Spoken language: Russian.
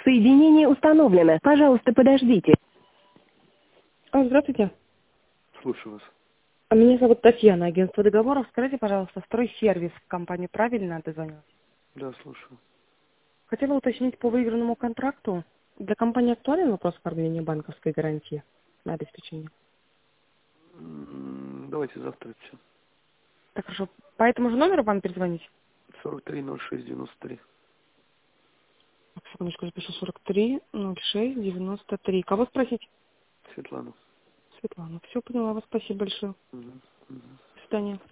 Соединение установлено. Пожалуйста, подождите. Здравствуйте. Слушаю вас. Меня зовут Татьяна, агентство договоров. Скажите, пожалуйста, стройсервис в компании правильно дозвонилась? Да, слушаю. Хотела уточнить по выигранному контракту. Для компании актуален вопрос оформления банковской гарантии на обеспечение? Давайте завтра все. Так, хорошо. По этому же номеру вам перезвонить? 430693. Секундочку, запишу 430693. Кого спросить? Светлана. Светлана. Все поняла вас. Спасибо большое. Мгм. Мгм. До свидания.